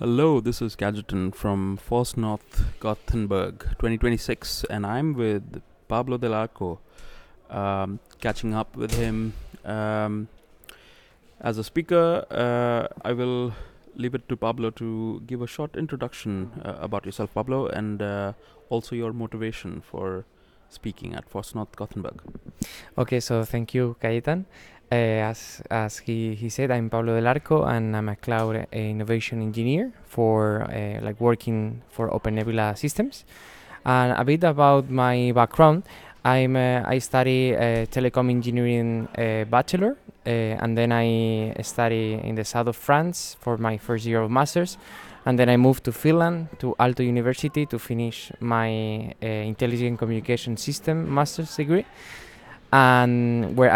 Hello, this is Gadgeton from Force North Gothenburg 2026, and I'm with Pablo Del Arco, catching up with him. Um, as a speaker, I will leave it to Pablo to give a short introduction about yourself, Pablo, and also your motivation for speaking at Force North Gothenburg. Okay, so thank you, Cayetan. As he said, I'm Pablo Del Arco, and I'm a cloud innovation engineer for working for OpenNebula Systems. And a bit about my background, I study telecom engineering bachelor, and then I study in the south of France for my first year of masters, and then I moved to Finland to Aalto University to finish my intelligent communication system master's degree, and where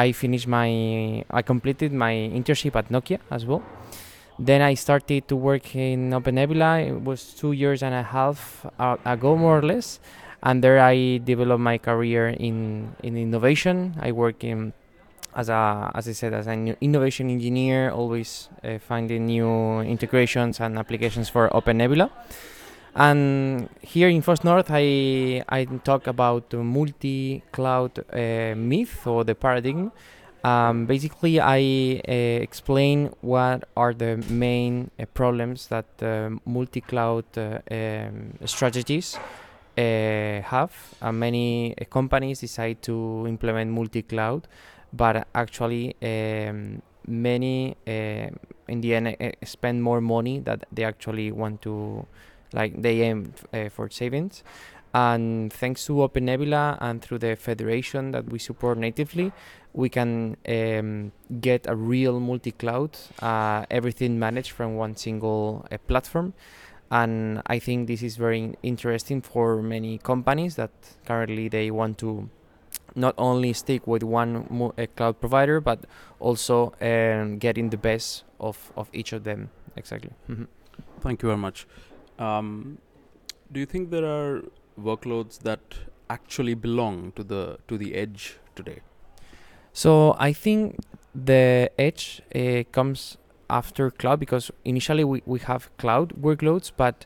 I completed my internship at Nokia as well. Then I started to work in OpenNebula. It was 2 years and a half ago, more or less, and there I developed my career in innovation. I work in as I said, as an innovation engineer, always finding new integrations and applications for OpenNebula. And here in First North, I talk about the multi-cloud myth or the paradigm. Basically, I explain what are the main problems that multi-cloud strategies have. Many companies decide to implement multi-cloud, but actually many in the end spend more money that they actually want to, like they aim for savings. And thanks to OpenNebula and through the federation that we support natively, we can get a real multi-cloud, everything managed from one single platform. And I think this is very interesting for many companies that currently they want to not only stick with one cloud provider, but also getting the best of each of them. Exactly. Thank you very much. Do you think there are workloads that actually belong to the edge today? So I think the edge comes after cloud, because initially we have cloud workloads, but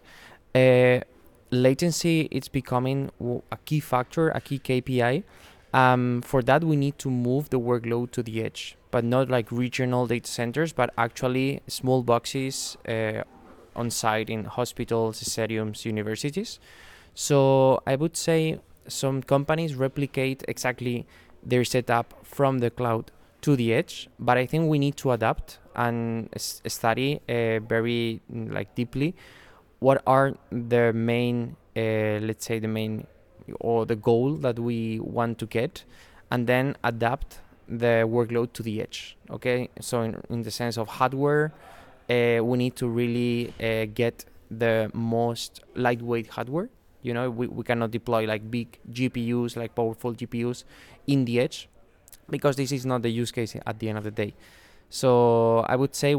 latency it's becoming a key factor, a key KPI. For that, we need to move the workload to the edge, but not like regional data centers, but actually small boxes on site in hospitals, stadiums, universities. So I would say some companies replicate exactly their setup from the cloud to the edge, but I think we need to adapt and study very deeply what are the main, let's say the main or the goal that we want to get, and then adapt the workload to the edge. Okay, so in the sense of hardware, we need to really get the most lightweight hardware. We cannot deploy like big GPUs, like powerful GPUs in the edge, because this is not the use case at the end of the day. So I would say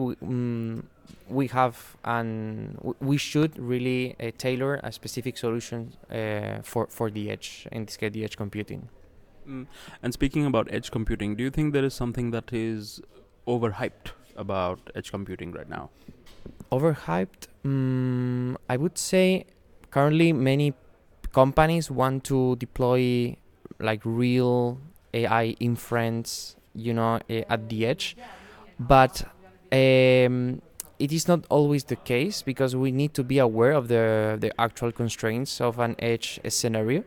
we have and we should really tailor a specific solution for the edge, in this case the edge computing. And speaking about edge computing, do you think there is something that is overhyped about edge computing right now? Overhyped? I would say currently many companies want to deploy like real AI inference, at the edge, but it is not always the case, because we need to be aware of the actual constraints of an edge scenario.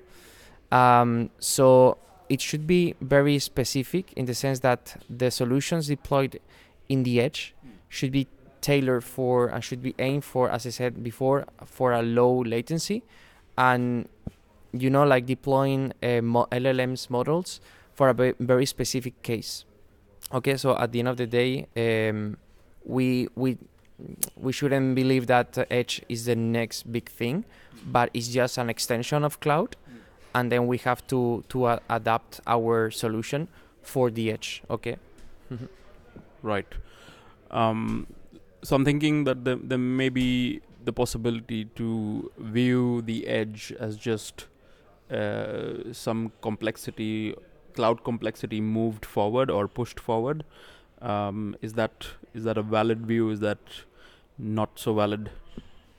So it should be very specific, in the sense that the solutions deployed in the edge should be tailored for and should be aimed for, as I said before, for a low latency, and like deploying LLMs models for a very specific case. Okay, so at the end of the day, we shouldn't believe that edge is the next big thing, but it's just an extension of cloud, and then we have to adapt our solution for the edge. Okay. Right. So I'm thinking that there may be the possibility to view the edge as just some complexity, cloud complexity moved forward or pushed forward. Is that a valid view? Is that not so valid?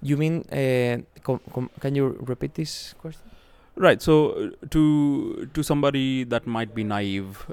You mean? Can you repeat this question? Right. So to somebody that might be naive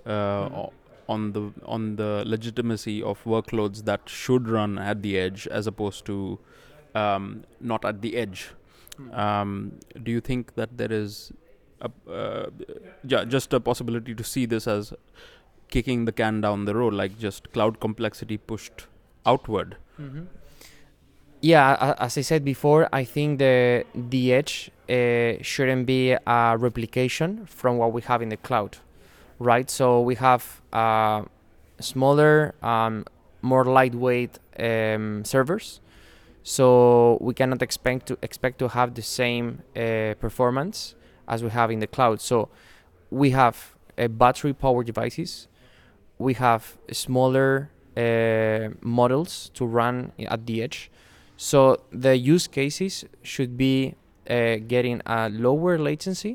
on the legitimacy of workloads that should run at the edge as opposed to not at the edge, do you think that there is just a possibility to see this as kicking the can down the road, like just cloud complexity pushed outward? Mm-hmm. Yeah, as I said before, I think the edge shouldn't be a replication from what we have in the cloud, right? So we have smaller, more lightweight servers, so we cannot expect to have the same performance as we have in the cloud. So we have battery powered devices, we have smaller models to run at the edge. So the use cases should be getting a lower latency,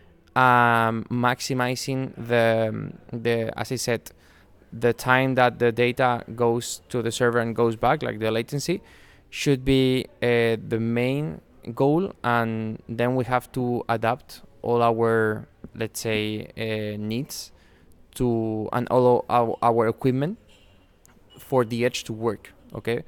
maximizing the as I said, the time that the data goes to the server and goes back, like the latency, should be the main goal, and then we have to adapt all our, let's say, needs to, and all our equipment for the edge to work. Okay.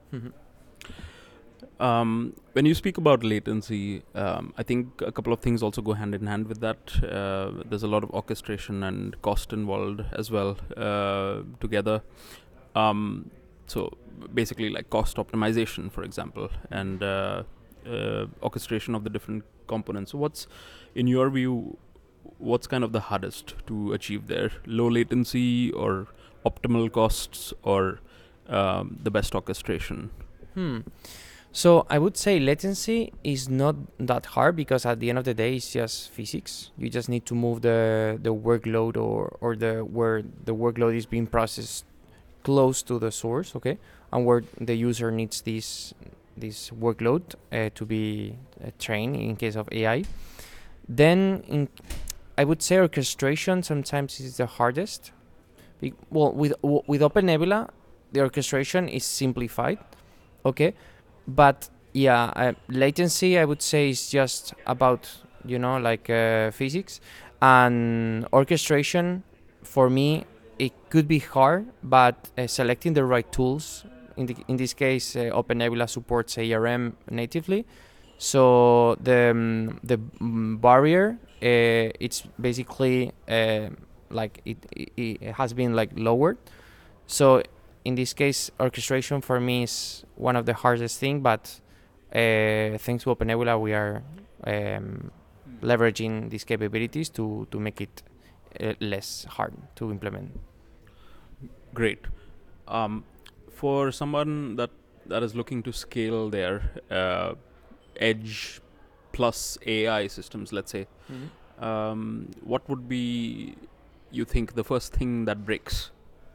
When you speak about latency, I think a couple of things also go hand in hand with that. There's a lot of orchestration and cost involved as well together. So basically, like cost optimization, for example, and orchestration of the different components. So what's, in your view, what's kind of the hardest to achieve there? Low latency or optimal costs, or the best orchestration? So I would say latency is not that hard, because at the end of the day, it's just physics. You just need to move the workload or the where the workload is being processed close to the source, okay, and where the user needs this workload to be trained in case of AI. Then I would say orchestration sometimes is the hardest. With OpenNebula, the orchestration is simplified, okay. But yeah, latency, I would say, is just about, like physics, and orchestration. For me, it could be hard, but selecting the right tools. In this case, OpenNebula supports ARM natively, so the barrier, it's basically like it has been like lowered. So in this case, orchestration for me is one of the hardest thing, but thanks to OpenNebula, we are leveraging these capabilities to make it less hard to implement. Great. For someone that is looking to scale their edge plus AI systems, let's say, what would be, you think, the first thing that breaks?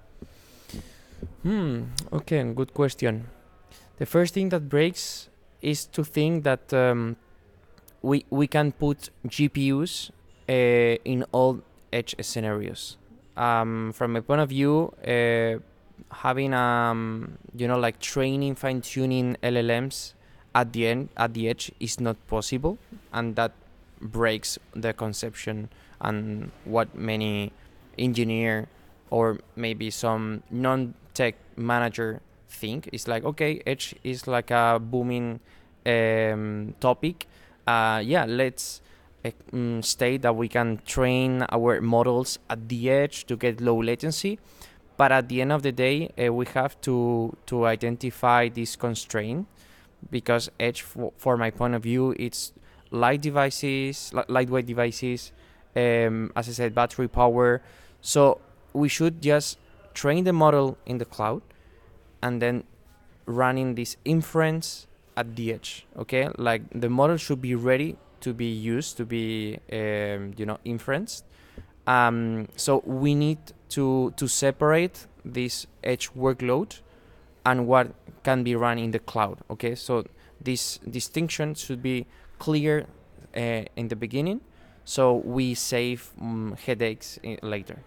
Okay, good question. The first thing that breaks is to think that we can put GPUs in all edge scenarios. From my point of view, having like training, fine tuning LLMs at the edge is not possible, and that breaks the conception and what many engineer or maybe some non-tech manager think. It's like, okay, edge is like a booming topic. Let's state that we can train our models at the edge to get low latency. But at the end of the day, we have to identify this constraint, because edge, for my point of view, it's lightweight devices, as I said, battery power. So we should just train the model in the cloud and then running this inference at the edge, okay? Like the model should be ready to be used, to be inferenced. So we need to separate this edge workload and what can be run in the cloud, okay? So this distinction should be clear in the beginning, so we save headaches later.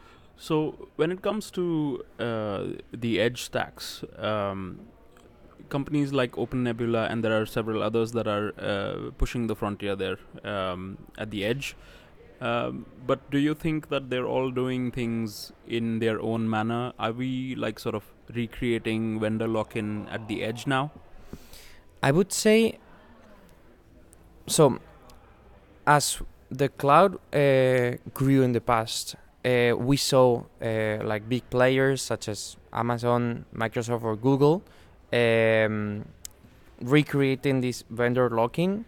So when it comes to the edge stacks, companies like OpenNebula, and there are several others that are pushing the frontier there at the edge. But do you think that they're all doing things in their own manner? Are we like sort of recreating vendor lock-in at the edge now? I would say so. As the cloud grew in the past, we saw like big players such as Amazon, Microsoft, or Google recreating this vendor lock-in.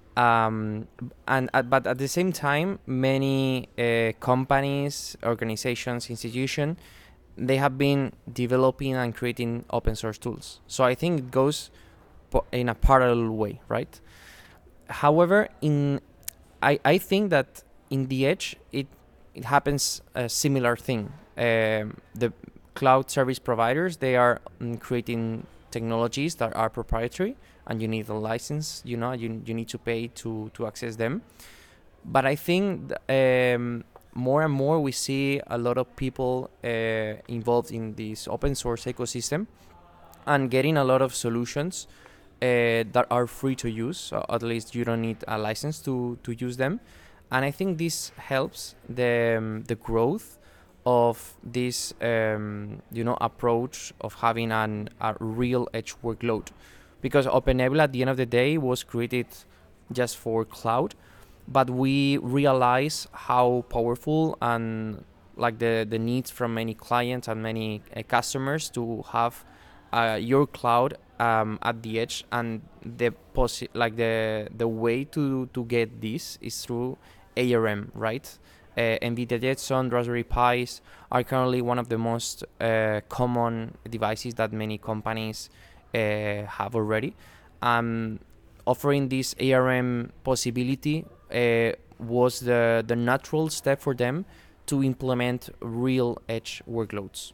But at the same time, many companies, organizations, institutions, they have been developing and creating open source tools. So I think it goes in a parallel way, right? However, I think that in the edge, it happens a similar thing. The cloud service providers, they are creating technologies that are proprietary, and you need a license, you need to pay to access them. But I think more and more we see a lot of people involved in this open source ecosystem and getting a lot of solutions that are free to use. At least you don't need a license to use them. And I think this helps the growth of this approach of having a real edge workload, because OpenNebula at the end of the day was created just for cloud, but we realize how powerful and like the needs from many clients and many customers to have your cloud at the edge, and the way to get this is through ARM, right? NVIDIA Jetson, Raspberry Pis are currently one of the most common devices that many companies have already. Offering this ARM possibility was the natural step for them to implement real edge workloads.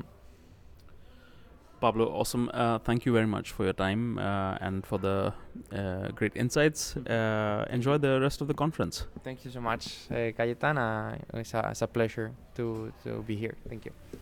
Pablo, awesome. Thank you very much for your time and for the great insights. Enjoy the rest of the conference. Thank you so much, Cayetan. It's a pleasure to be here. Thank you.